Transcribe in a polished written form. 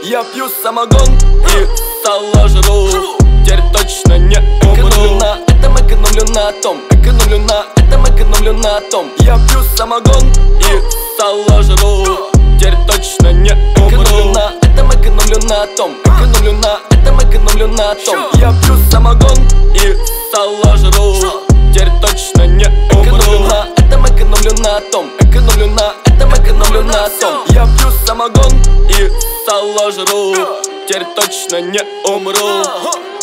Я пью самогон и сало жру. Теперь точно не умру. Экономлю на этом, экономлю на том. Экономлю на этом, экономлю на том. Я пью самогон и сало жру. Теперь точно не умру. Экономлю на этом, экономлю на том. Экономлю на этом, экономлю на том. Я пью самогон и сало жру. Теперь точно не умру. Экономлю на этом, экономлю на том. Экономлю на этом, экономлю на том. Я пью самогон и сало жру. Теперь точно не умру.